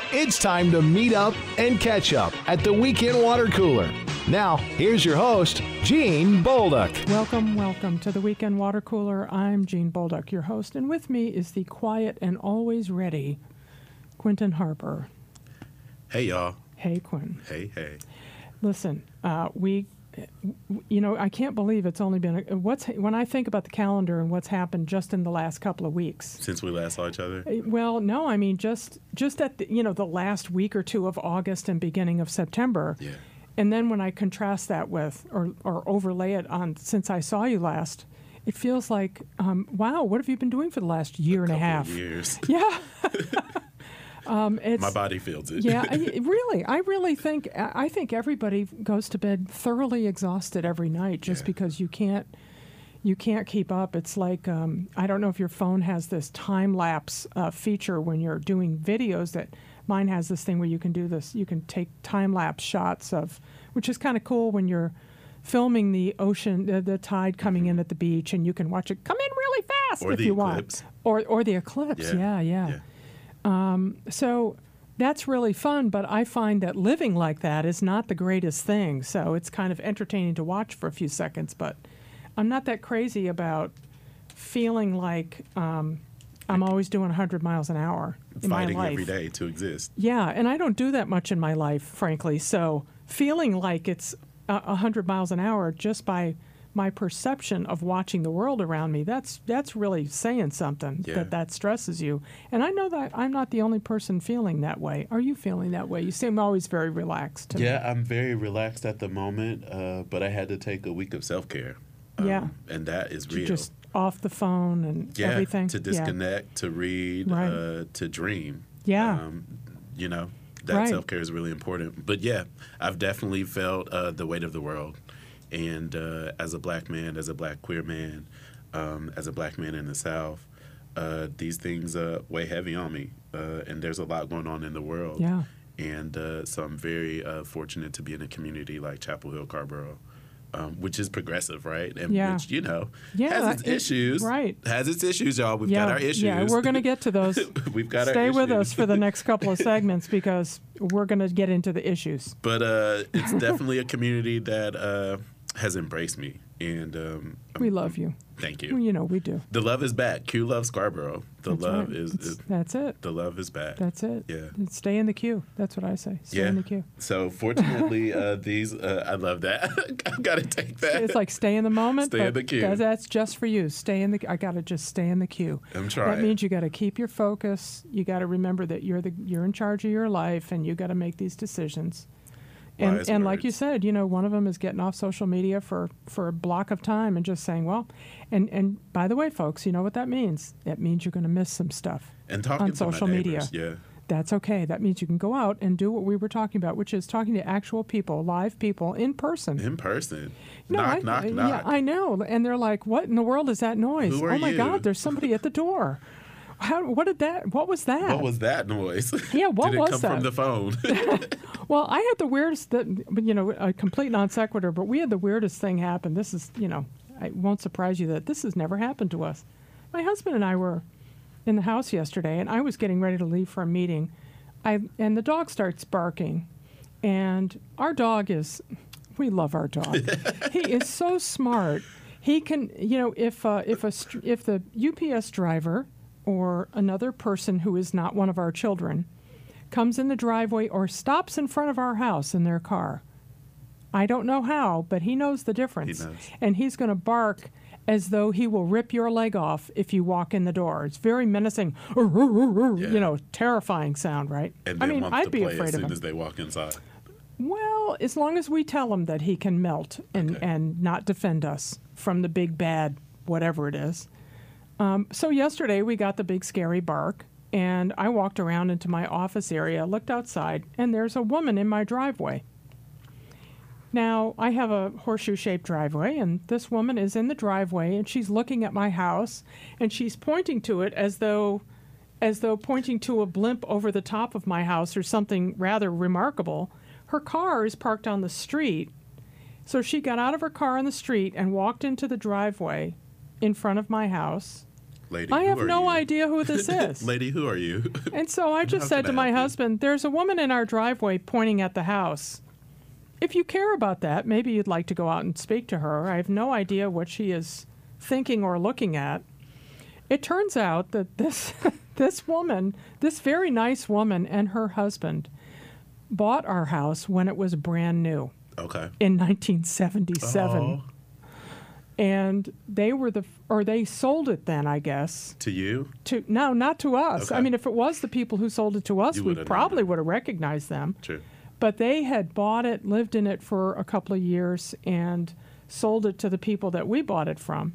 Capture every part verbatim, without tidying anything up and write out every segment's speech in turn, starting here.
It's time to meet up and catch up at the Weekend Water Cooler. Now, here's your host, Gene Bolduc. Welcome, welcome to the Weekend Water Cooler. I'm Gene Bolduc, your host, and with me is the quiet and always ready Quentin Harper. Hey, y'all. Hey, Quentin. Hey, hey. Listen, uh, we, you know, I can't believe it's only been, a, what's when I think about the calendar and what's happened just in the last couple of weeks. Since we last saw each other? Well, no, I mean, just just at, the, you know, the last week or two of August and beginning of September. Yeah. And then when I contrast that with, or, or overlay it on since I saw you last, it feels like, um, wow, what have you been doing for the last year a and a half? Of years. Yeah. um, it's, My body feels it. yeah, I, really. I really think, I think everybody goes to bed thoroughly exhausted every night just yeah. because you can't, you can't keep up. It's like, um, I don't know if your phone has this time-lapse uh, feature when you're doing videos that mine has this thing where you can do this. You can take time-lapse shots of, which is kind of cool when you're filming the ocean, the, the tide coming mm-hmm. in at the beach, and you can watch it come in really fast or if the you eclipse. want. Or or the eclipse. Yeah, yeah. yeah. yeah. Um, so that's really fun, but I find that living like that is not the greatest thing. So it's kind of entertaining to watch for a few seconds, but I'm not that crazy about feeling like um, I'm always doing one hundred miles an hour in Fighting my life. every day to exist. Yeah, and I don't do that much in my life, frankly. So feeling like it's uh, one hundred miles an hour just by my perception of watching the world around me, that's that's really saying something, yeah. that that stresses you. And I know that I'm not the only person feeling that way. Are you feeling that way? You seem always very relaxed to Yeah, me. I'm very relaxed at the moment, uh, but I had to take a week of self-care. Um, Yeah. And that is You're real. just off the phone and yeah, everything. to disconnect, Yeah. to read, Right. uh, to dream. Yeah. Um, you know, that Right. self-care is really important. But yeah, I've definitely felt uh, the weight of the world. And uh, as a black man, as a black queer man, um, as a black man in the South, uh, these things uh, weigh heavy on me. Uh, and there's a lot going on in the world. Yeah. And uh, so I'm very uh, fortunate to be in a community like Chapel Hill, Carborough, um, which is progressive, right? And Yeah. which, you know, Yeah, has its it- issues. right. Has its issues, y'all. We've yeah, got our issues. Yeah, we're going to get to those. We've got Stay our with issues. us for the next couple of segments because we're going to get into the issues. But uh, it's definitely a community that uh, has embraced me. And um, We I'm- love you. Thank Well, you. you know, we do. The love is back. Q loves Scarborough. The That's love right. is, It's- is That's it. the love is back. That's it. Yeah. And stay in the queue. That's what I say. Stay yeah. in the queue. So fortunately, uh, these uh, I love that. I gotta take that. It's like stay in the moment. Stay but in the queue. that- That's just for you. Stay in the. I gotta just stay in the queue. I'm trying. That means you got to keep your focus. You got to remember that you're the you're in charge of your life, and you got to make these decisions. And Wise and like you words. said, you know, one of them is getting off social media for, for a block of time and just saying, well, and and by the way, folks, you know what that means? It means you're going to miss some stuff and talking on to social my media. neighbors, Yeah. That's okay. That means you can go out and do what we were talking about, which is talking to actual people, live people, in person. In person. No, knock, I, knock, yeah, knock. I know. And they're like, what in the world is that noise? Who are oh, my you? God, there's somebody at the door. How, what did that, what was that? What was that noise? Yeah, what Did it was come that? from the phone? Well, I had the weirdest, that, you know, a complete non sequitur, but we had the weirdest thing happen. This is, you know, it won't surprise you that this has never happened to us. My husband and I were in the house yesterday, and I was getting ready to leave for a meeting. I and the dog starts barking, and our dog is, we love our dog. He is so smart. He can, you know, if uh, if a str- if the U P S driver or another person who is not one of our children comes in the driveway or stops in front of our house in their car, I don't know how, but he knows the difference. He knows. And he's going to bark as though he will rip your leg off if you walk in the door. It's very menacing, Yeah. you know, terrifying sound, right? And I then mean, wants I'd to be play afraid as of soon him. as they walk inside. Well, as long as we tell him that he can melt and, Okay. and not defend us from the big bad whatever it is. Um, so yesterday we got the big scary bark, and I walked around into my office area, looked outside, and there's a woman in my driveway. Now, I have a horseshoe-shaped driveway, and this woman is in the driveway, and she's looking at my house, and she's pointing to it as though as though pointing to a blimp over the top of my house or something rather remarkable. Her car is parked on the street, so she got out of her car on the street and walked into the driveway in front of my house, Lady, I who have are no you? idea who this is. Lady, who are you? And so I just How said can to I my help you? husband, there's a woman in our driveway pointing at the house. If you care about that, maybe you'd like to go out and speak to her. I have no idea what she is thinking or looking at. It turns out that this this woman, this very nice woman and her husband bought our house when it was brand new Okay. in nineteen seventy-seven. Oh, And they were the, or they sold it then, I guess. to you? To no, not to us. Okay. I mean, if it was the people who sold it to us, You we would've known probably it. would have recognized them. True. But they had bought it, lived in it for a couple of years, and sold it to the people that we bought it from.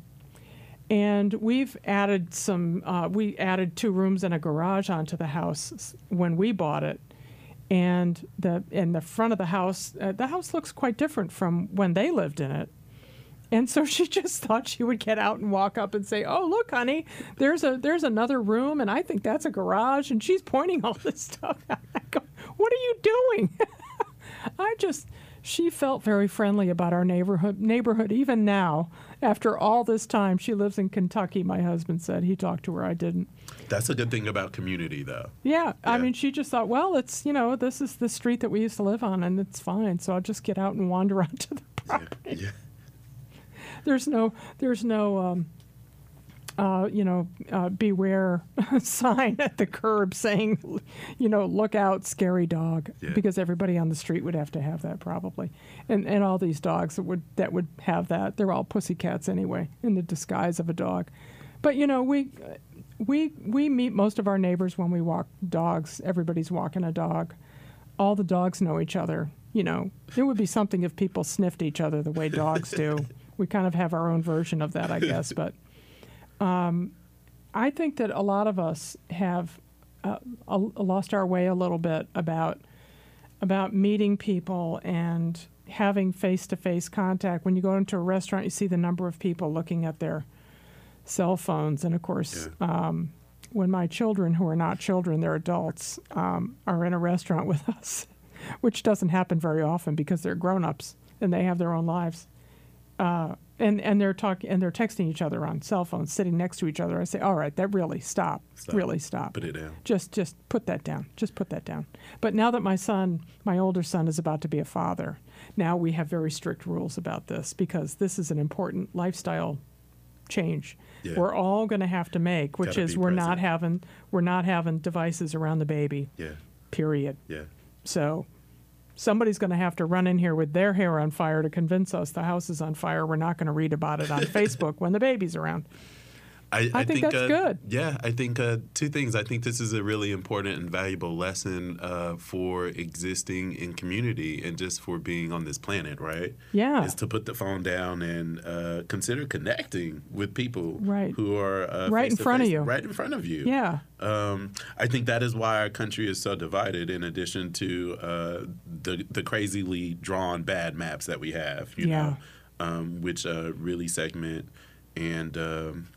And we've added some. Uh, we added two rooms and a garage onto the house s- when we bought it. And the in the front of the house, uh, the house looks quite different from when they lived in it. And so she just thought she would get out and walk up and say, "Oh, look, honey, there's a there's another room, and I think that's a garage." And she's pointing all this stuff out. I go, "What are you doing?" I just, she felt very friendly about our neighborhood. Neighborhood, even now, after all this time, she lives in Kentucky. My husband said he talked to her. I didn't. That's a good thing about community, though. Yeah, I Yeah. mean, she just thought, well, it's you know, this is the street that we used to live on, and it's fine. So I'll just get out and wander onto the property. Yeah. There's no, there's no, um, uh, you know, uh, beware sign at the curb saying, you know, look out, scary dog, Yeah. because everybody on the street would have to have that probably, and and all these dogs that would that would have that, they're all pussycats anyway, in the disguise of a dog. But you know, we we we meet most of our neighbors when we walk dogs. Everybody's walking a dog. All the dogs know each other. You know, it would be something if people sniffed each other the way dogs do. We kind of have our own version of that, I guess. But um, I think that a lot of us have uh, a, lost our way a little bit about about meeting people and having face-to-face contact. When you go into a restaurant, you see the number of people looking at their cell phones. And, of course, Yeah. um, when my children, who are not children, they're adults, um, are in a restaurant with us, which doesn't happen very often because they're grown-ups and they have their own lives. Uh, and, and they're talking and they're texting each other on cell phones, sitting next to each other. I say, all right, that really stop, Stop. really stop. Put it down. Just just put that down. Just put that down. But now that my son, my older son, is about to be a father, now we have very strict rules about this because this is an important lifestyle change. Yeah. We're all going to have to make, which Gotta is be we're not present. having we're not having devices around the baby. Yeah. Period. Yeah. So somebody's going to have to run in here with their hair on fire to convince us the house is on fire. We're not going to read about it on Facebook when the baby's around. I, I think that's uh, good. Yeah, I think uh, two things. I think this is a really important and valuable lesson uh, for existing in community and just for being on this planet, right? Yeah. Is to put the phone down and uh, consider connecting with people Right. who are uh, Right in front of face-to-face, you. Right in front of you. Yeah. Um, I think that is why our country is so divided. In addition to uh, the the crazily drawn bad maps that we have, you Yeah. know, um, which uh, really segment and um,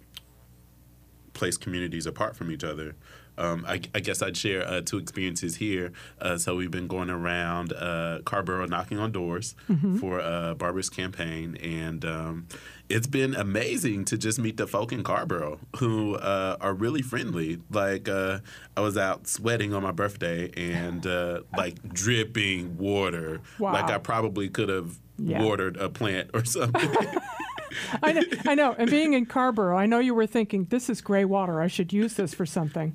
place communities apart from each other. Um, I, I guess I'd share uh, two experiences here. Uh, so we've been going around uh, Carborough knocking on doors for uh, Barbara's campaign, and um, it's been amazing to just meet the folk in Carborough who uh, are really friendly. Like uh, I was out sweating on my birthday and uh, like dripping water. Wow. Like I probably could have Yeah. watered a plant or something. I know, I know. And being in Carborough, I know you were thinking, this is gray water. I should use this for something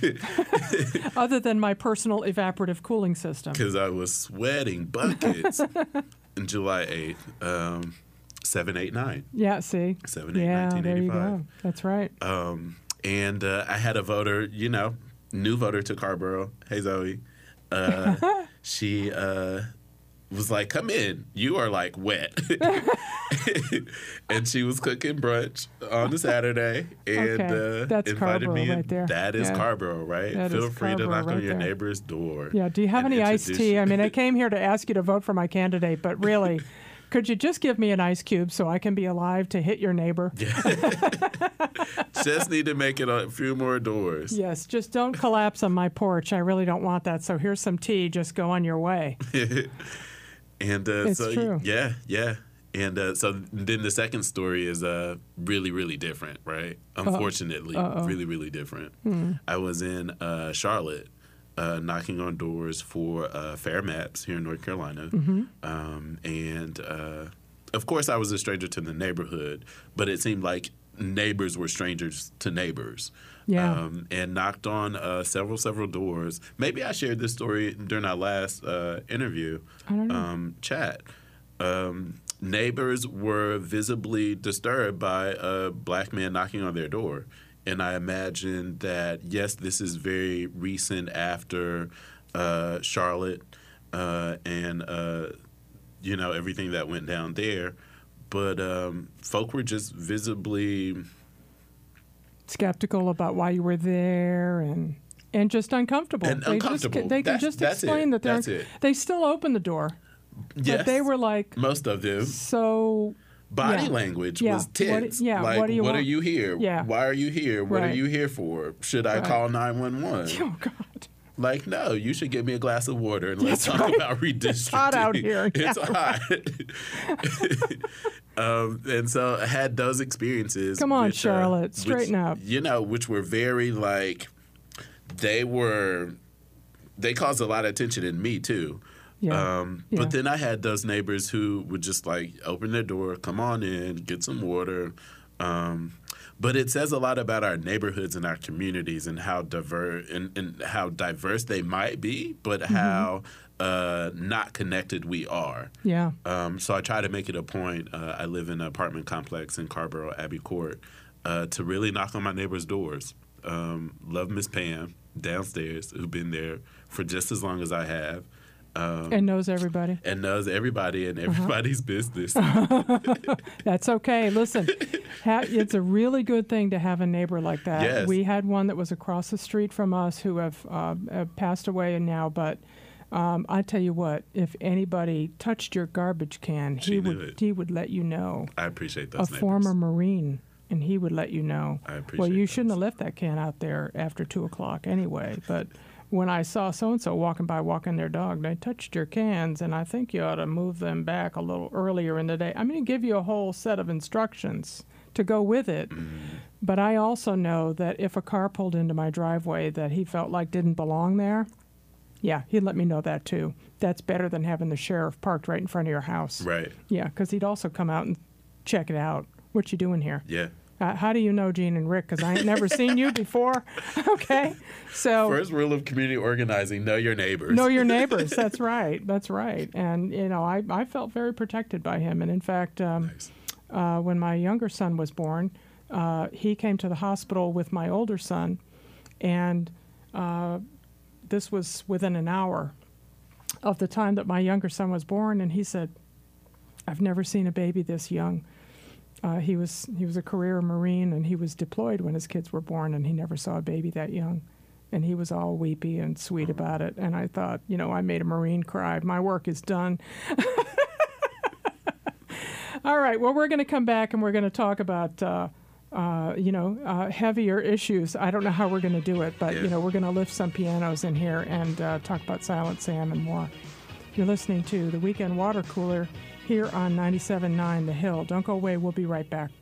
other than my personal evaporative cooling system. Because I was sweating buckets. On July eighth, um, seven eight nine. Yeah, see? seven eight yeah, there you nineteen eighty-five. go. That's right. Um, and uh, I had a voter, you know, new voter to Carborough. Hey, Zoe. Uh, she uh, was like, come in. You are like wet. And she was cooking brunch on a Saturday and Okay, uh, that's invited Carborough me in. right there. That is Yeah. Carborough, right? That Feel is free to Carborough knock on right your there. neighbor's door. Yeah, do you have and any iced introduce- tea? I mean, I came here to ask you to vote for my candidate, but really, could you just give me an ice cube so I can be alive to hit your neighbor? Just need to make it a few more doors. Yes, just don't collapse on my porch. I really don't want that. So here's some tea. Just go on your way. And uh, It's so, true. yeah, yeah. And uh, so then the second story is uh, really, really different, right? Unfortunately, Uh-oh. really, really different. Hmm. I was in uh, Charlotte uh, knocking on doors for uh, Fair Maps here in North Carolina. Mm-hmm. Um, and, uh, of course, I was a stranger to the neighborhood, but it seemed like neighbors were strangers to neighbors. Yeah. Um, and knocked on uh, several, several doors. Maybe I shared this story during our last uh, interview I don't know. um, chat. Um, neighbors were visibly disturbed by a black man knocking on their door. And I imagine that, yes, this is very recent after uh, Charlotte uh, and, uh, you know, everything that went down there. But um, folk were just visibly skeptical about why you were there and and just uncomfortable. And they uncomfortable. Just, they can That's- just that's explain it. that they're. That's it. They still opened the door, yes, but they were like most of them. so. Body yeah. language Yeah. was What- tense. yeah, Like, what do you what want? are you here? Yeah. Why are you here? What are Right. you here for? Should I Right. call nine one one? Oh God. Like, no, you should get me a glass of water and let's That's talk right. about redistricting. hot out here. It's Yeah, hot. um, and so I had those experiences. Come on, which, uh, Charlotte, which, straighten up. You know, which were very like, they were, they caused a lot of attention in me too. Yeah. Um, Yeah. But then I had those neighbors who would just like open their door, come on in, get some water. Um, but it says a lot about our neighborhoods and our communities and how diverse and, and how diverse they might be, but Mm-hmm. how uh, not connected we are. Yeah. Um, so I try to make it a point. Uh, I live in an apartment complex in Carborough, Abbey Court, uh, to really knock on my neighbors' doors. Um, love Miss Pam downstairs, who's been there for just as long as I have. Um, And knows everybody. and knows everybody and Uh-huh. everybody's business. That's okay. Listen, ha- it's a really good thing to have a neighbor like that. Yes. We had one that was across the street from us who have, uh, have passed away now, but um, I tell you what, if anybody touched your garbage can, She he knew would it. he would let you know. I appreciate A those neighbors. former Marine, and he would let you know. I Well, appreciate you those. shouldn't have left that can out there after two o'clock anyway. But when I saw so and so walking by, walking their dog, they touched your cans, and I think you ought to move them back a little earlier in the day. I'm going to give you a whole set of instructions to go with it. Mm. But I also know that if a car pulled into my driveway that he felt like didn't belong there, yeah, he'd let me know that too. That's better than having the sheriff parked right in front of your house. Right. Yeah, because he'd also come out and check it out. What you doing here? Yeah. Uh, how do you know Gene and Rick? Because I ain't never seen you before. Okay, so First rule of community organizing: know your neighbors. know your neighbors. That's right. That's right. And you know, I, I felt very protected by him. And in fact, um, Nice. uh, when my younger son was born, uh, he came to the hospital with my older son, and uh, this was within an hour of the time that my younger son was born. And he said, "I've never seen a baby this young." Uh, he was he was a career Marine, and he was deployed when his kids were born, and he never saw a baby that young. And he was all weepy and sweet about it. And I thought, you know, I made a Marine cry. My work is done. All right. Well, we're going to come back and we're going to talk about, uh, uh, you know, uh, heavier issues. I don't know how we're going to do it, but, Yeah. you know, we're going to lift some pianos in here and uh, talk about Silent Sam and more. You're listening to the Weekend Water Cooler here on ninety-seven point nine The Hill. Don't go away. We'll be right back.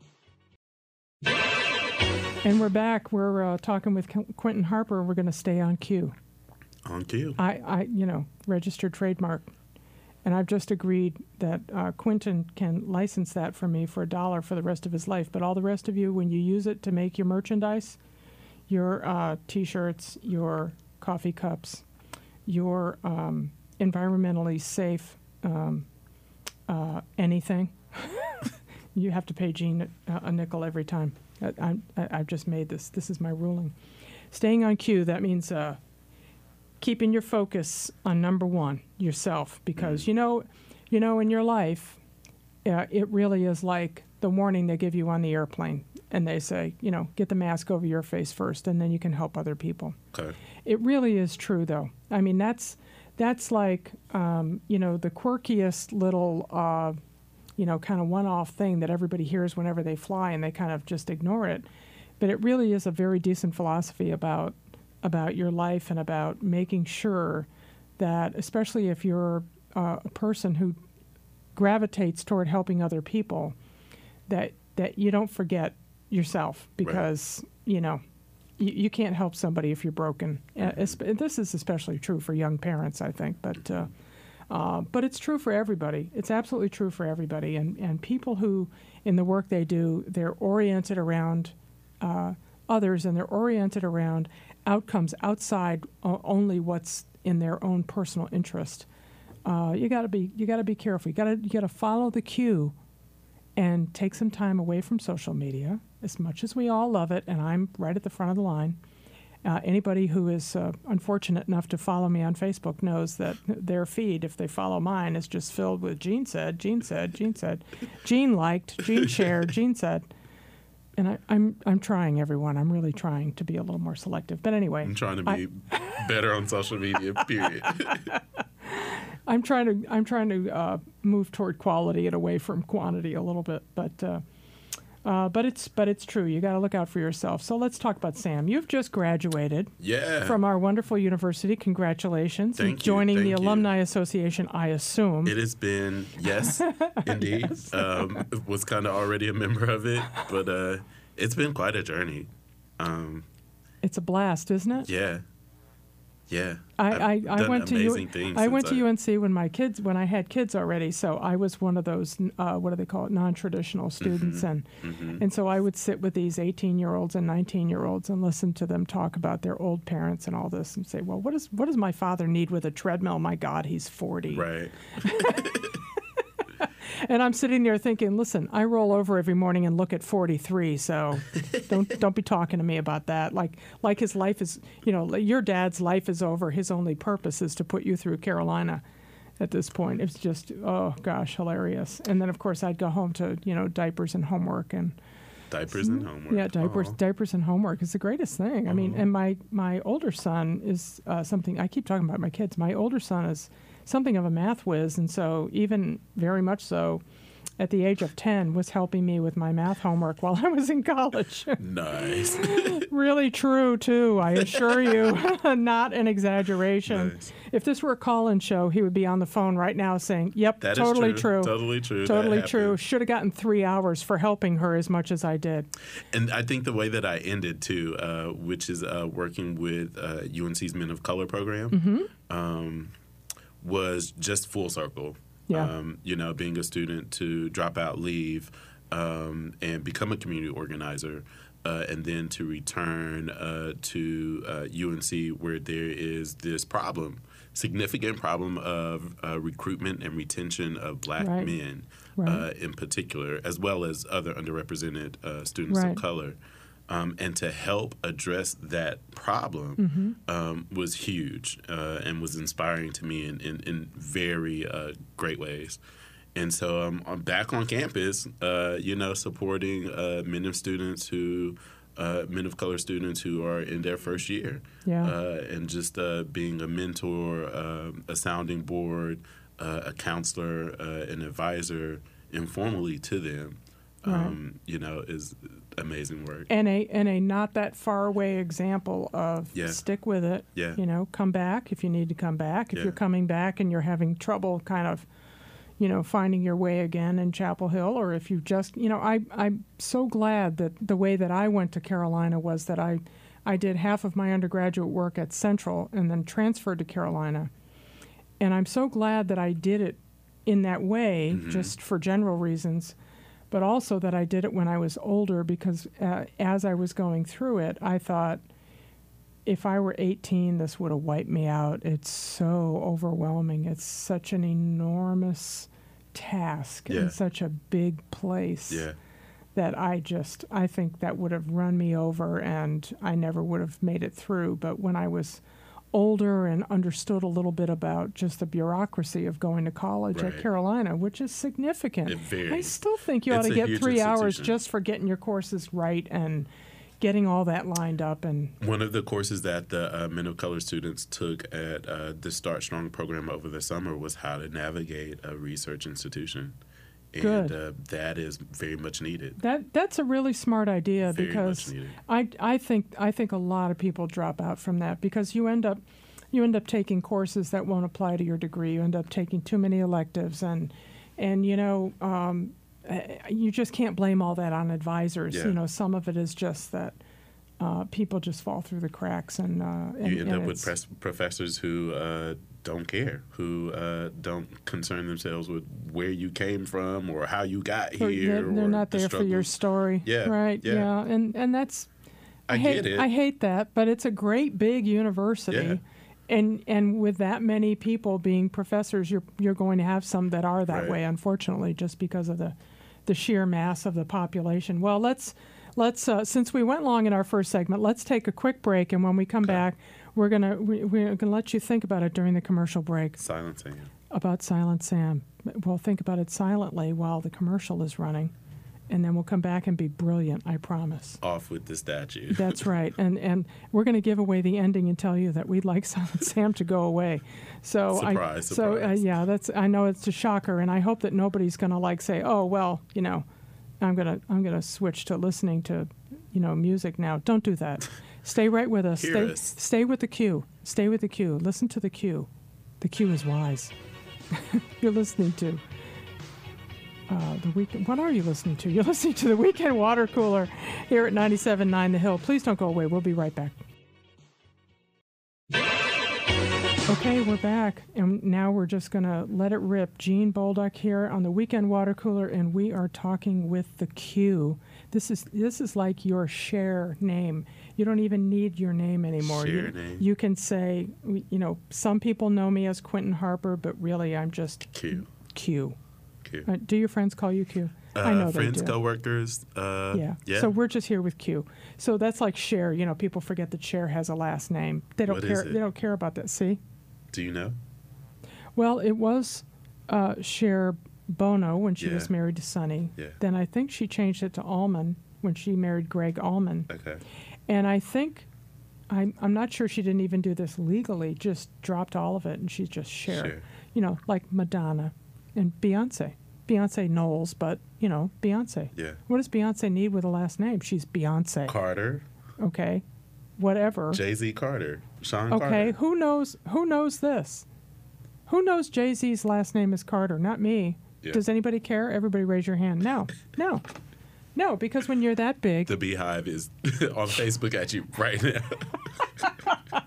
And we're back. We're uh, talking with Qu- Quentin Harper. We're going to stay on cue. On cue. I, I, you know, registered trademark. And I've just agreed that uh, Quentin can license that for me for a dollar for the rest of his life. But all the rest of you, when you use it to make your merchandise, your uh, T-shirts, your coffee cups, your um, environmentally safe um, uh, anything, you have to pay Gene a, a nickel every time. I, I, I've just made this. This is my ruling. Staying on cue, that means uh, keeping your focus on number one, yourself, because you know, you know, in your life, uh, it really is like the warning they give you on the airplane, and they say, you know, get the mask over your face first, and then you can help other people. Okay. It really is true, though. I mean, that's that's like, um, you know, the quirkiest little, uh, you know, kind of one-off thing that everybody hears whenever they fly, and they kind of just ignore it. But it really is a very decent philosophy about about your life and about making sure that, especially if you're uh, a person who gravitates toward helping other people, that that you don't forget yourself, because right. you know you, you can't help somebody if you're broken. Mm-hmm. Uh, this is especially true for young parents, I think, but uh, uh, but it's true for everybody. It's absolutely true for everybody, and and people who in the work they do, they're oriented around uh, others, and they're oriented around outcomes outside uh, only what's in their own personal interest. Uh, you got to be you got to be careful. You got to you got to follow the cue, and take some time away from social media. As much as we all love it, and I'm right at the front of the line. Uh, anybody who is uh, unfortunate enough to follow me on Facebook knows that their feed, if they follow mine, is just filled with Gene said, Gene said, Gene said, Gene liked, Gene shared, Gene said. And I, I'm I'm trying, everyone. I'm really trying to be a little more selective. But anyway, I'm trying to be I, better on social media. Period. I'm trying to I'm trying to uh, move toward quality and away from quantity a little bit. But uh, uh, but it's but it's true. You got to look out for yourself. So let's talk about Sam. You've just graduated. Yeah. From our wonderful university. Congratulations. Thank and you. Joining Thank the you. Alumni Association, I assume. It has been, yes, indeed. Yes. Um, was kind of already a member of it, but uh, it's been quite a journey. Um, it's a blast, isn't it? Yeah. Yeah. I, I, I went to U- I went to I, U N C when my kids when I had kids already, so I was one of those uh, what do they call it, non-traditional students, mm-hmm, and mm-hmm. and so I would sit with these eighteen-year-olds and nineteen-year-olds and listen to them talk about their old parents and all this, and say, well, what does what does my father need with a treadmill? My God, he's forty. Right. And I'm sitting there thinking, listen, I roll over every morning and look at forty-three, so don't don't be talking to me about that. Like like his life is, you know, your dad's life is over. His only purpose is to put you through Carolina at this point. It's just, oh, gosh, hilarious. And then, of course, I'd go home to, you know, diapers and homework. and Diapers and homework. Yeah, diapers, Aww. diapers and homework is the greatest thing. I Aww. mean, and my, my older son is uh, something, I keep talking about my kids. My older son is something of a math whiz, and so even very much so at the age of ten was helping me with my math homework while I was in college. Nice. Really true, too, I assure you. Not an exaggeration. Nice. If this were a call-in show, he would be on the phone right now saying, yep, that totally is true. true. Totally true. Totally that true. Should have gotten three hours for helping her as much as I did. And I think the way that I ended, too, uh, which is uh, working with uh, U N C's Men of Color program, mm-hmm. um, was just full circle. Yeah. Um, you know, being a student to drop out, leave, um, and become a community organizer, uh, and then to return uh, to uh, U N C where there is this problem, significant problem of uh, recruitment and retention of black right. men right. uh, in particular, as well as other underrepresented uh, students right. of color. Um, and to help address that problem mm-hmm. um, was huge uh, and was inspiring to me in, in, in very uh, great ways. And so um, I'm back on campus, uh, you know, supporting uh, men of students who, uh, men of color students who are in their first year. Yeah. Uh, and just uh, being a mentor, uh, a sounding board, uh, a counselor, uh, an advisor informally to them, right. um, you know, is amazing work. And a and a not that far away example of yeah. stick with it. Yeah. You know, come back if you need to come back. If yeah. you're coming back and you're having trouble kind of, you know, finding your way again in Chapel Hill, or if you just, you know, I, I'm so glad that the way that I went to Carolina was that I, I did half of my undergraduate work at Central and then transferred to Carolina. And I'm so glad that I did it in that way, mm-hmm. just for general reasons, but also that I did it when I was older, because uh, as I was going through it, I thought, if I were eighteen, this would have wiped me out. It's so overwhelming. It's such an enormous task yeah. in such a big place yeah. that I just, I think that would have run me over and I never would have made it through. But when I was older and understood a little bit about just the bureaucracy of going to college right. at Carolina, which is significant. It varies. I still think you It's ought to a get huge three hours institution. just for getting your courses right and getting all that lined up. And one of the courses that the uh, Men of Color students took at uh, the Start Strong program over the summer was how to navigate a research institution. And Good. Uh, that is very much needed. That that's a really smart idea, Very because much needed. I I think I think a lot of people drop out from that because you end up you end up taking courses that won't apply to your degree. You end up taking too many electives, and And, you know, um, you just can't blame all that on advisors. Yeah. You know, some of it is just that uh, people just fall through the cracks. And, uh, and you end and up with it's- pres- professors who uh, don't care, who uh, don't concern themselves with where you came from or how you got They're, here. they're, they're or not the there for your struggles. story. Yeah, Right. yeah. Yeah. And and that's I hate get it. I hate that, but it's a great big university. Yeah. And and with that many people being professors, you're you're going to have some that are that Right. way, unfortunately, just because of the the sheer mass of the population. Well, let's let's uh, since we went long in our first segment, let's take a quick break, and when we come Okay. back, we're gonna we, we're gonna let you think about it during the commercial break. Silencing. About Silent Sam. We'll think about it silently while the commercial is running, and then we'll come back and be brilliant, I promise. Off with the statue. That's right. And and we're going to give away the ending and tell you that we'd like Silent Sam to go away. So I, Surprise, so uh, surprise. yeah, that's I know it's a shocker, and I hope that nobody's going to like say, "Oh, well, you know, I'm going to I'm going to switch to listening to, you know, music now." Don't do that. Stay right with us. Hear Stay us. stay with the cue. Stay with the cue. Listen to the cue. The cue is wise. You're listening to uh, the weekend. What are you listening to? You're listening to the Weekend Water Cooler here at ninety-seven point nine The Hill. Please don't go away. We'll be right back. Okay, we're back, and now we're just going to let it rip. Gene Bolduc here on the Weekend Water Cooler, and we are talking with the Q. This is this is like your share name. You don't even need your name anymore. Share you, name. you can say, you know, some people know me as Quentin Harper, but really I'm just Q. Q. Q. Uh, do your friends call you Q? Uh, I know friends, they do. coworkers. Uh, Yeah. yeah. So we're just here with Q. So that's like Cher. You know, people forget that Cher has a last name. They don't What care. is it? They don't care about that. See? Do you know? Well, it was uh, Cher Bono when she Yeah. was married to Sonny. Yeah. Then I think she changed it to Allman when she married Greg Allman. Okay. And I think, I'm, I'm not sure she didn't even do this legally, just dropped all of it and she's just Cher. Cher. You know, like Madonna and Beyonce. Beyonce Knowles, but, you know, Beyonce. Yeah. What does Beyonce need with a last name? She's Beyonce. Carter. Okay. Whatever. Jay-Z Carter. Sean Okay. Carter. Who knows who knows this? Who knows Jay-Z's last name is Carter? Not me. Yeah. Does anybody care? Everybody raise your hand. No. No. No, because when you're that big, The Beehive is on Facebook at you right now.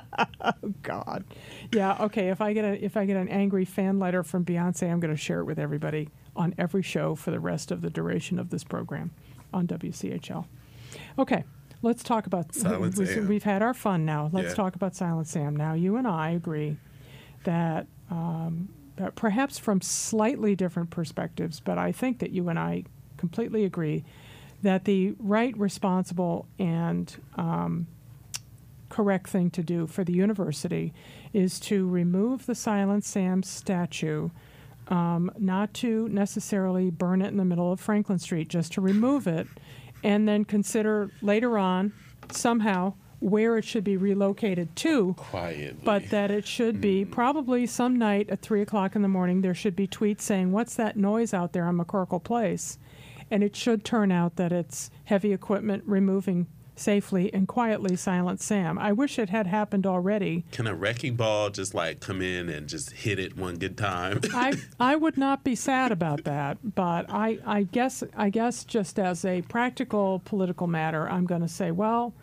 God. Yeah, okay, if I get a if I get an angry fan letter from Beyonce, I'm going to share it with everybody on every show for the rest of the duration of this program on W C H L. Okay. Let's talk about Silent we, Sam. We've had our fun now. Let's Yeah. talk about Silent Sam. Now, you and I agree that, um, that perhaps from slightly different perspectives, but I think that you and I completely agree that the right, responsible, and um, correct thing to do for the university is to remove the Silent Sam statue, um, not to necessarily burn it in the middle of Franklin Street, just to remove it, and then consider later on somehow where it should be relocated to. Quietly. But that it should be probably some night at three o'clock in the morning, there should be tweets saying, "What's that noise out there on McCorkle Place?" And it should turn out that it's heavy equipment removing safely and quietly Silent Sam. I wish it had happened already. Can a wrecking ball just like come in and just hit it one good time? I I would not be sad about that, but I, I guess I guess just as a practical political matter, I'm going to say, well,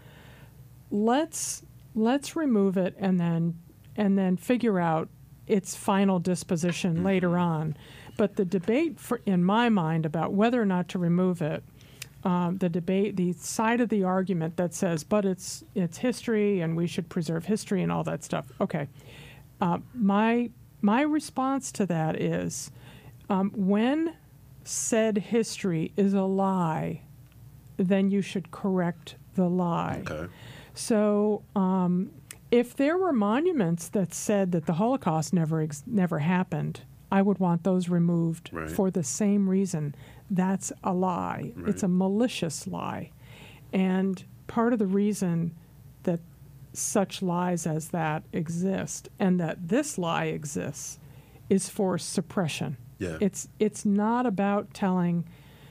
let's let's remove it and then and then figure out its final disposition Mm-hmm. later on. But the debate, for, in my mind, about whether or not to remove it, um, the debate, the side of the argument that says, but it's it's history and we should preserve history and all that stuff. Okay, uh, my my response to that is, um, when said history is a lie, then you should correct the lie. Okay. So, um, if there were monuments that said that the Holocaust never ex- never happened, I would want those removed Right. for the same reason. That's a lie. Right. It's a malicious lie. And part of the reason that such lies as that exist and that this lie exists is for suppression. Yeah. It's it's not about telling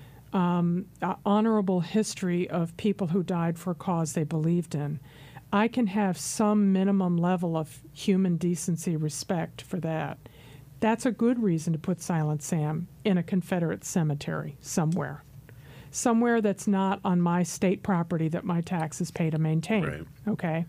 um, uh, honorable history of people who died for a cause they believed in. I can have some minimum level of human decency, respect for that. that's a good reason to put Silent Sam in a Confederate cemetery somewhere. Somewhere that's not on my state property that my taxes pay to maintain. Right. Okay?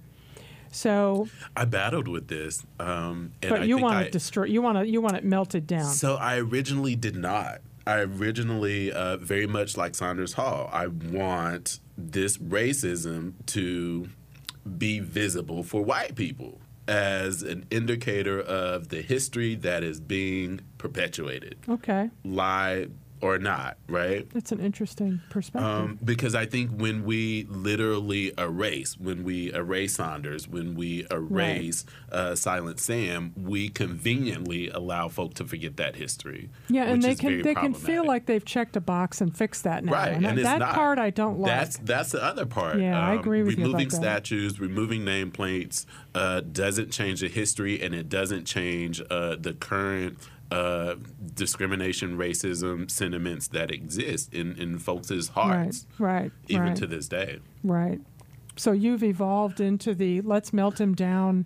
So, I battled with this, um, and but I you think want I, it destroyed. You want to you want it melted down. So I originally did not. I originally, uh, very much like Saunders Hall, I want this racism to be visible for white people as an indicator of the history that is being perpetuated. Okay. Lie or not, right? That's an interesting perspective. Um, because I think when we literally erase, when we erase Saunders, when we erase right. uh, Silent Sam, we conveniently allow folk to forget that history. Yeah, and they can they can problematic. feel like they've checked a box and fixed that now. Right, and, and that it's not. part I don't like. That's that's the other part. Yeah, I um, agree with you about removing that. statues, removing nameplates uh, doesn't change the history, and it doesn't change uh, the current uh, discrimination, racism sentiments that exist in, in folks' hearts. Right, right. Even right. to this day. Right. So you've evolved into the let's melt him down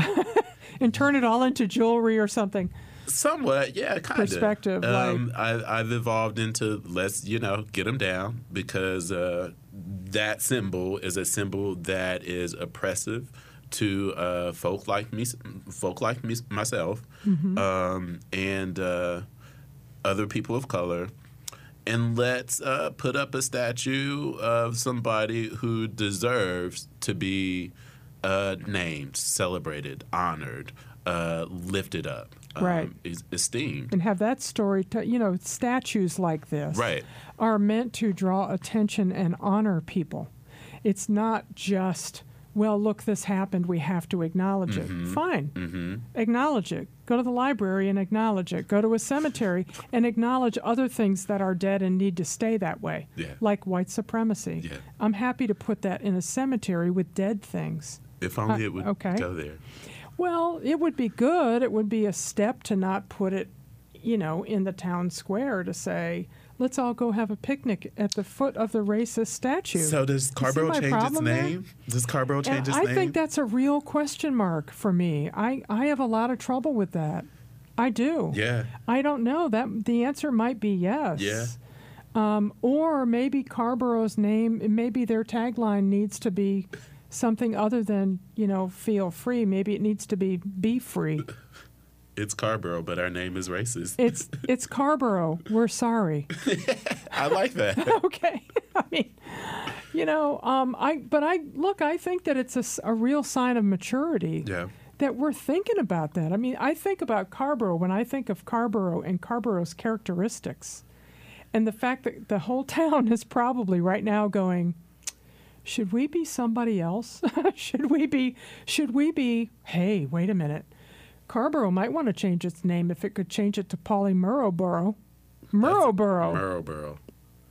and turn it all into jewelry or something. Somewhat, yeah, kind of. Perspective, um, like. I, I've evolved into let's, you know, get them down because uh, that symbol is a symbol that is oppressive to uh, folk like me, folk like me, myself, Mm-hmm. um, and uh, other people of color. And let's uh, put up a statue of somebody who deserves to be uh, named, celebrated, honored, uh, lifted up, um, Right. is esteemed. And have that story, to, you know, statues like this Right. are meant to draw attention and honor people. It's not just, well, look, this happened, we have to acknowledge Mm-hmm. it. Fine. Mm-hmm. Acknowledge it. Go to the library and acknowledge it. Go to a cemetery and acknowledge other things that are dead and need to stay that way, Yeah. like white supremacy. Yeah. I'm happy to put that in a cemetery with dead things. If only Uh, it would okay. go there. Well, it would be good. It would be a step to not put it, you know, in the town square to say, let's all go have a picnic at the foot of the racist statue. So does Carborough my change its problem there? name? Does Carborough change And its I name? think that's a real question mark for me. I, I have a lot of trouble with that. I do. Yeah. I don't know. That the answer might be yes. Yeah. Um, or maybe Carborough's name, maybe their tagline needs to be something other than, you know, feel free. Maybe it needs to be be free. It's Carborough, but our name is racist. It's it's Carborough. We're sorry. I like that. Okay. I mean, you know, um, I but I look. I think that it's a, s- a real sign of maturity. Yeah. That we're thinking about that. I mean, I think about Carborough when I think of Carborough and Carborough's characteristics, and the fact that the whole town is probably right now going, should we be somebody else? should we be? Should we be? Hey, wait a minute. Carborough might want to change its name if it could change it to Polly Murrowborough. Murrowborough. Murrowborough.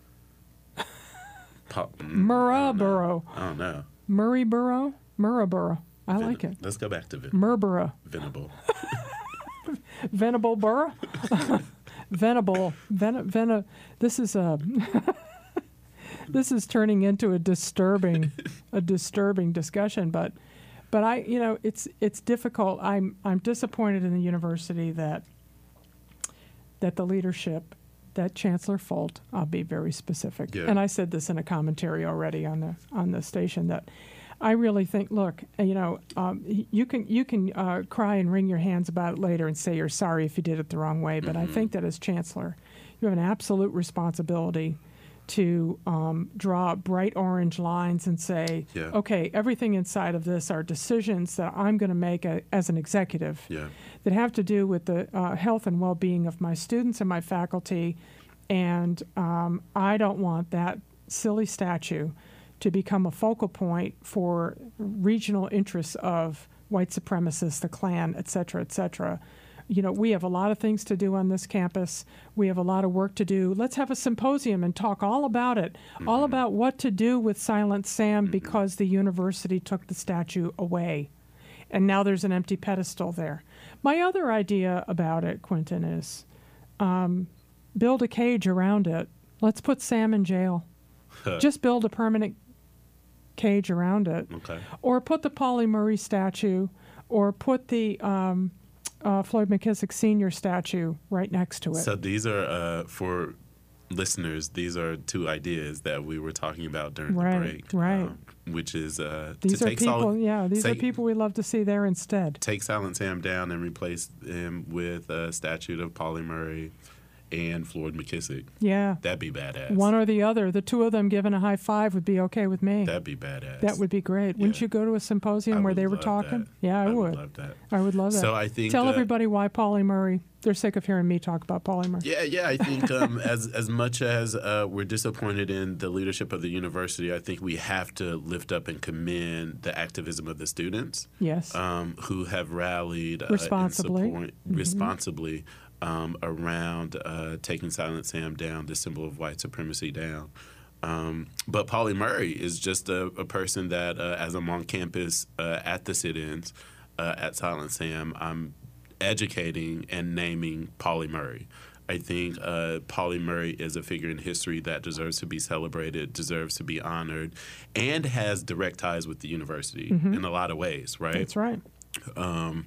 Pa- mm, Murrowborough. I don't know. Murrayborough? Murrowborough. I Ven- like it. Let's go back to Ven- Murborough. Venable. Venable Borough? Venable. Ven- Ven- this is a... this is turning into a disturbing, a disturbing discussion. But, but I, you know, it's it's difficult. I'm I'm disappointed in the university that that the leadership, that Chancellor Folt, I'll be very specific, Yeah. and I said this in a commentary already on the on the station, that I really think, look, you know, um, y- you can you can uh, cry and wring your hands about it later and say you're sorry if you did it the wrong way, but I think that as Chancellor, you have an absolute responsibility to um, draw bright orange lines and say, Yeah. okay, everything inside of this are decisions that I'm going to make a, as an executive Yeah. that have to do with the uh, health and well-being of my students and my faculty, and um, I don't want that silly statue to become a focal point for regional interests of white supremacists, the Klan, et cetera, et cetera. You know, we have a lot of things to do on this campus. We have a lot of work to do. Let's have a symposium and talk all about it, mm-hmm. all about what to do with Silent Sam mm-hmm. because the university took the statue away. And now there's an empty pedestal there. My other idea about it, Quentin, is um, build a cage around it. Let's put Sam in jail. Just build a permanent cage around it. Okay. Or put the Polly Murray statue, or put the... Um, uh, Floyd McKissick Senior statue right next to it. So these are, uh, for listeners, these are two ideas that we were talking about during Right, the break. right. Um, which is uh, These to are take people, Silent, yeah, these say- are people we love to see there instead. take Silent Sam down and replace him with a statue of Pauli Murray and Floyd McKissick. Yeah. That'd be badass. One or the other. The two of them giving a high five would be okay with me. That'd be badass. That would be great. Wouldn't Yeah. you go to a symposium I where would they were love talking? that. Yeah, I, I would. would love that. I would love that. So I think Tell uh, everybody why Pauli Murray. They're sick of hearing me talk about Pauli Murray. Yeah, yeah. I think um, as as much as uh, we're disappointed in the leadership of the university, I think we have to lift up and commend the activism of the students Yes. um, who have rallied uh, Responsibly. in support, Mhm. responsibly um, around uh, taking Silent Sam down, the symbol of white supremacy down. Um, but Pauli Murray is just a, a person that, uh, as I'm on campus uh, at the sit-ins uh, at Silent Sam, I'm educating and naming Pauli Murray. I think uh, Pauli Murray is a figure in history that deserves to be celebrated, deserves to be honored, and has direct ties with the university in a lot of ways, right? That's right. Um,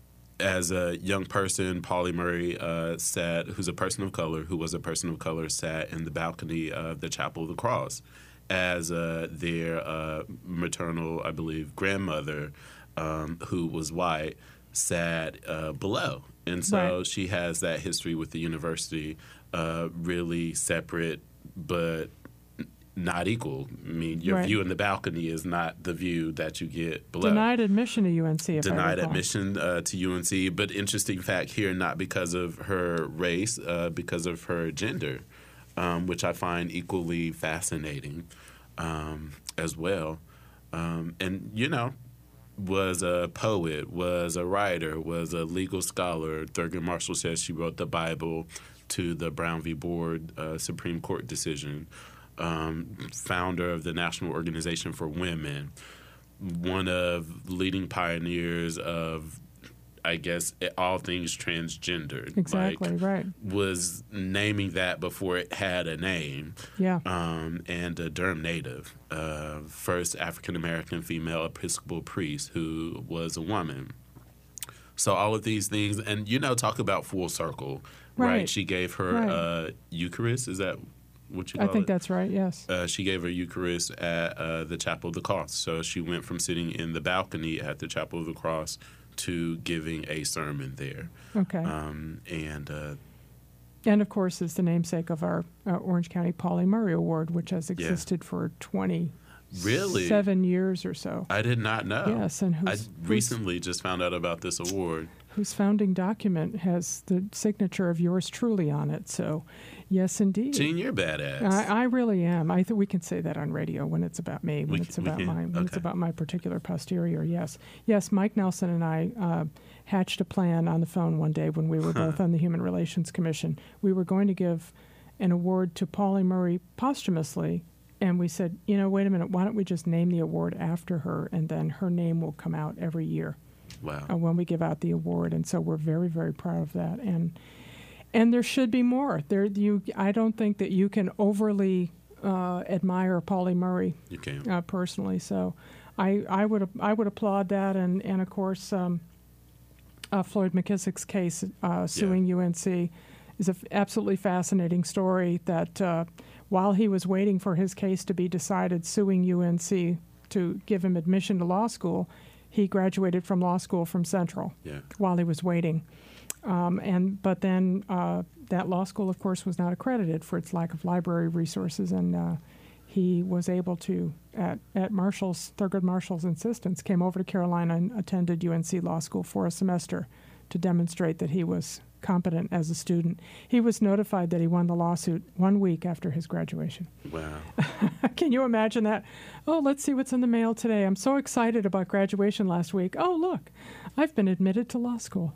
as a young person, Pauli Murray uh, sat, who's a person of color, who was a person of color, sat in the balcony of the Chapel of the Cross as uh, their uh, maternal, I believe, grandmother, um, who was white, sat uh, below. And so Right. she has that history with the university, uh, really separate but not equal. I mean, your Right. view in the balcony is not the view that you get below. Denied admission to U N C. If I Denied recall. admission uh, to U N C, but interesting fact here, not because of her race, uh, because of her gender, um, which I find equally fascinating um, as well. Um, and, you know, was a poet, was a writer, was a legal scholar. Thurgood Marshall says she wrote the Bible to the Brown v. Board uh, Supreme Court decision. Um, founder of the National Organization for Women, one of leading pioneers of, I guess, all things transgendered. Exactly, Like, right. was naming that before it had a name. Yeah. Um, and a Durham native, uh, first African-American female Episcopal priest who was a woman. So all of these things, and, you know, talk about full circle, right? Right. She gave her Right. uh, Eucharist, is that what you I call think it? that's right, yes. Uh, she gave her Eucharist at uh, the Chapel of the Cross. So she went from sitting in the balcony at the Chapel of the Cross to giving a sermon there. Okay. Um, and uh, And, of course, is the namesake of our uh, Orange County Pauli Murray Award, which has existed for twenty-seven really, years or so. I did not know. Yes, and I whose, whose, recently just found out about this award. whose founding document has the signature of yours truly on it. So, yes, indeed. Gene, you're badass. I, I really am. I think we can say that on radio when it's about me, when We it's can- we about can? my when it's Okay. about my particular posterior. Yes, yes. Mike Nelson and I uh, hatched a plan on the phone one day when we were both on the Human Relations Commission. We were going to give an award to Pauli Murray posthumously, and we said, you know, wait a minute, why don't we just name the award after her, and then her name will come out every year Wow. uh, when we give out the award. And so we're very, very proud of that. And and there should be more. There, you. I don't think that you can overly uh, admire Pauli Murray You can. uh, personally. So I, I would I would applaud that. And and of course, um, uh, Floyd McKissick's case uh, suing U N C is an f- absolutely fascinating story. That uh, while he was waiting for his case to be decided, suing U N C to give him admission to law school, he graduated from law school from Central Yeah. while he was waiting. Um, and but then uh, that law school, of course, was not accredited for its lack of library resources, and uh, he was able to, at, at Marshall's, Thurgood Marshall's insistence, came over to Carolina and attended U N C Law School for a semester to demonstrate that he was competent as a student. He was notified that he won the lawsuit one week after his graduation. Wow. Can you imagine that? Oh, let's see what's in the mail today. I'm so excited about graduation last week. Oh, look, I've been admitted to law school.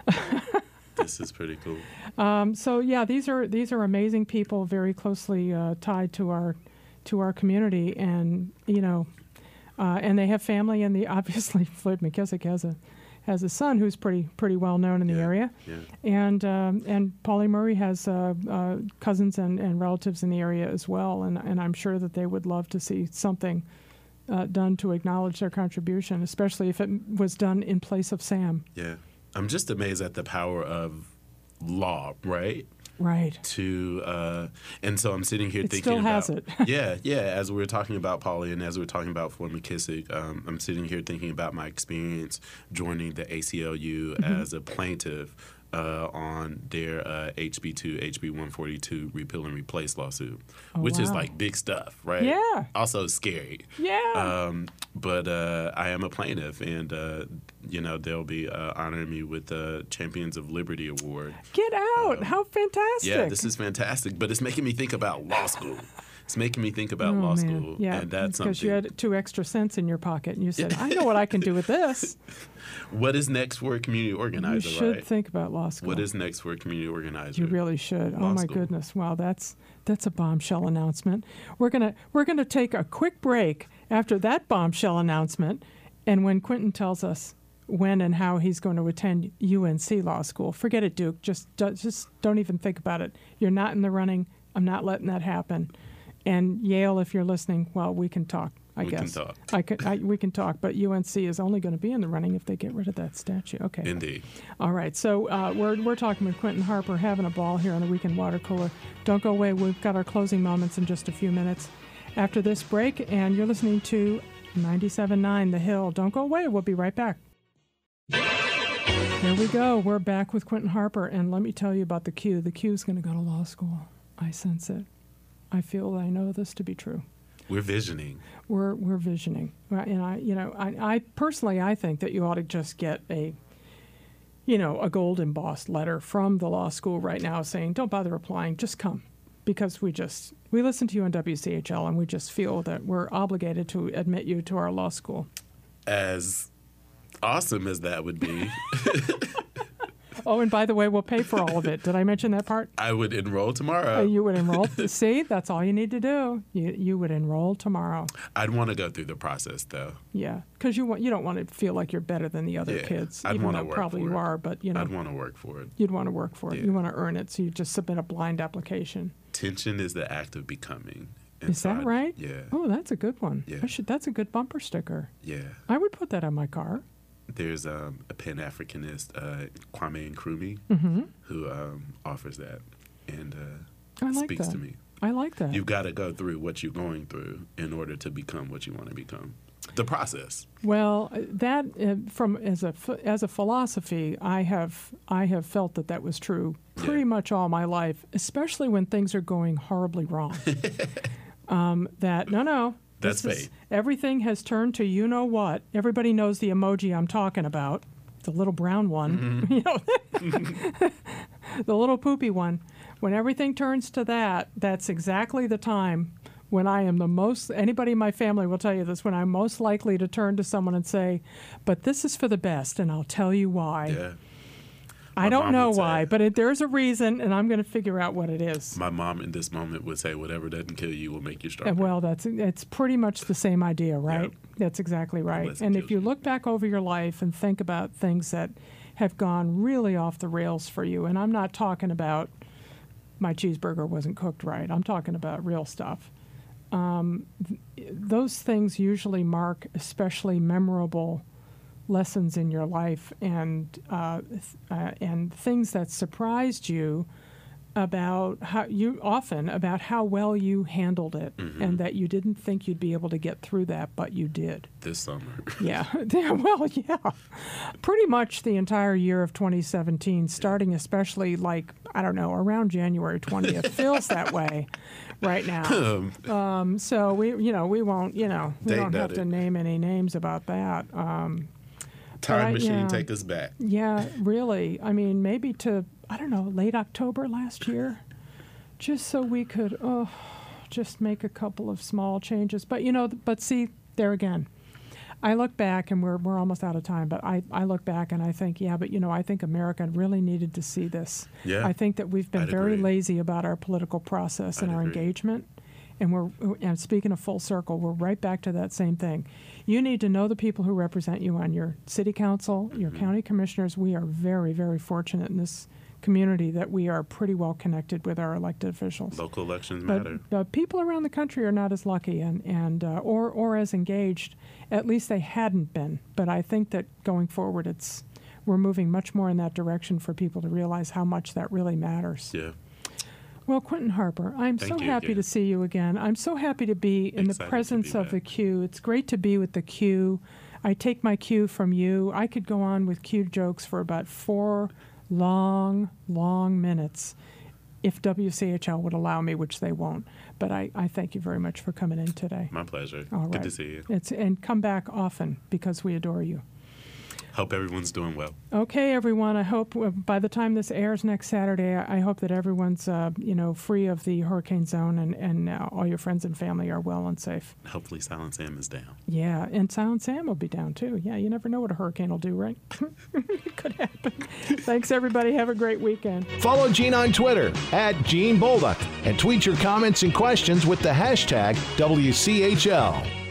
This is pretty cool. Um, so yeah, these are these are amazing people, very closely uh, tied to our to our community, and you know, uh, and they have family. And the obviously Floyd McKissick has a has a son who's pretty pretty well known in the Yeah, area, yeah. and um, and Pauli Murray has uh, uh, cousins and, and relatives in the area as well, and and I'm sure that they would love to see something uh, done to acknowledge their contribution, especially if it was done in place of Sam. Yeah. I'm just amazed at the power of law, right? Right. To uh, and so I'm sitting here it thinking still about has it. yeah, yeah. As we were talking about Polly and as we were talking about Fort McKissick, um, I'm sitting here thinking about my experience joining the A C L U mm-hmm. as a plaintiff uh, on their uh, H B two, H B one forty-two repeal and replace lawsuit, oh, which wow. is like big stuff, right? Yeah. Also scary. Yeah. Um, but uh, I am a plaintiff, and uh, you know they'll be uh, honoring me with the Champions of Liberty Award. Get out! Um, How fantastic! Yeah, this is fantastic, but it's making me think about law school. It's making me think about oh, law man. school, yeah, and that's something. Because you had two extra cents in your pocket, and you said, "I know what I can do with this." What is next for a community organizer? You should right? think about law school. What is next for a community organizer? You really should. Law oh my school. goodness! Wow, that's that's a bombshell announcement. We're gonna we're gonna take a quick break after that bombshell announcement, and when Quentin tells us when and how he's going to attend U N C Law School, forget it, Duke. Just just don't even think about it. You're not in the running. I'm not letting that happen. And Yale, if you're listening, well, we can talk. I we guess can talk. I could, I, we can talk, but U N C is only going to be in the running if they get rid of that statue. Okay. Indeed. All right. So uh, we're we're talking with Quentin Harper, having a ball here on the Weekend Water Cooler. Don't go away. We've got our closing moments in just a few minutes after this break, and you're listening to ninety-seven point nine The Hill. Don't go away. We'll be right back. Here we go. We're back with Quentin Harper, and let me tell you about the Q. The Q is going to go to law school. I sense it. I feel I know this to be true. We're visioning. We're we're visioning, and I, you know, I, I personally, I think that you ought to just get a, you know, a gold embossed letter from the law school right now saying, "Don't bother applying, just come," because we just we listen to you on W C H L, and we just feel that we're obligated to admit you to our law school. As awesome as that would be. Oh, and by the way, we'll pay for all of it. Did I mention that part? I would enroll tomorrow. Uh, you would enroll. See, that's all you need to do. You you would enroll tomorrow. I'd want to go through the process, though. Yeah, because you want you don't want to feel like you're better than the other Yeah, kids, I'd even wanna though work probably for you it. are. But you know, I'd want to work for it. you'd want to work for it. Yeah. You want to earn it, so you just submit a blind application. Tension is the act of becoming. And Is so that I'd- right? Yeah. Oh, that's a good one. Yeah. I should. That's a good bumper sticker. Yeah. I would put that on my car. There's um, a Pan-Africanist, uh, Kwame Nkrumah, Mm-hmm. who um, offers that and uh, I like speaks that. to me. I like that. You've got to go through what you're going through in order to become what you want to become. The process. Well, uh, that uh, from as a ph- as a philosophy, I have I have felt that that was true pretty Yeah. much all my life, especially when things are going horribly wrong. um, that no, no, That's this is- fate. Everything has turned to you know what. Everybody knows the emoji I'm talking about, the little brown one, Mm-hmm. you know, the little poopy one. When everything turns to that, that's exactly the time when I am the most, anybody in my family will tell you this, when I'm most likely to turn to someone and say, but this is for the best, and I'll tell you why. Yeah. I My don't mom know would say- why, but it, there's a reason, and I'm going to figure out what it is. My mom in this moment would say, whatever doesn't kill you will make you stronger. And well, that's it's pretty much the same idea, right? Yeah. That's exactly right. Unless it And kills if you you. look back over your life and think about things that have gone really off the rails for you, and I'm not talking about my cheeseburger wasn't cooked right. I'm talking about real stuff. Um, th- those things usually mark especially memorable lessons in your life and uh, th- uh, and things that surprised you about how you often about how well you handled it Mm-hmm. and that you didn't think you'd be able to get through that, but you did. This summer. Yeah. Yeah, well, yeah. Pretty much the entire year of twenty seventeen, starting especially like, I don't know, around January twentieth, feels that way right now. Um, so we, you know, we won't, you know, we Date don't have nutted. to name any names about that. Um, Time I- machine, yeah. take us back. yeah, really. I mean, maybe to, I don't know, late October last year, just so we could, oh, just make a couple of small changes. But, you know, but see, there again, I look back, and we're we're almost out of time, but I, I look back and I think, yeah, but, you know, I think America really needed to see this. Yeah. I think that we've been I'd very agree. lazy about our political process and I'd our agree. engagement. And we're and speaking of full circle, we're right back to that same thing. You need to know the people who represent you on your city council, your Mm-hmm. county commissioners. We are very, very fortunate in this community that we are pretty well connected with our elected officials. Local elections But, matter. but people around the country are not as lucky and, and uh, or or as engaged. At least they hadn't been. But I think that going forward, it's we're moving much more in that direction for people to realize how much that really matters. Yeah. Well, Quentin Harper, I'm Thank so you happy again. to see you again. I'm so happy to be in Excited the to presence be of back. the Q. It's great to be with the Q. I take my cue from you. I could go on with Q jokes for about four long, long minutes if W C H L would allow me, which they won't. But I, I thank you very much for coming in today. My pleasure. All Good right. to see you. It's, and come back often because we adore you. Hope everyone's doing well. Okay, everyone. I hope uh, by the time this airs next Saturday, I I hope that everyone's uh, you know free of the hurricane zone and and uh, all your friends and family are well and safe. Hopefully Silent Sam is down. Yeah, and Silent Sam will be down too. Yeah, you never know what a hurricane will do, right? It could happen. Thanks, everybody. Have a great weekend. Follow Gene on Twitter at Gene Bolduc and tweet your comments and questions with the hashtag W C H L.